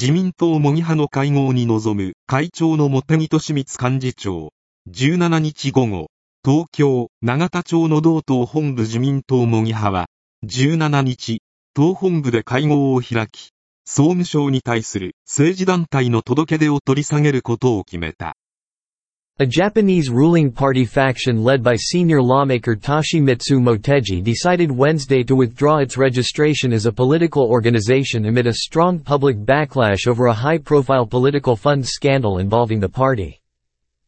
自民党模擬派の会合に臨む会長の茂木敏光幹事長。17日午後、東京、永田町の同党本部自民党模擬派は、17日、党本部で会合を開き、総務省に対する政治団体の届け出を取り下げることを決めた。 A Japanese ruling party faction led by senior lawmaker Toshimitsu Motegi decided Wednesday to withdraw its registration as a political organization amid a strong public backlash over a high-profile political funds scandal involving the party.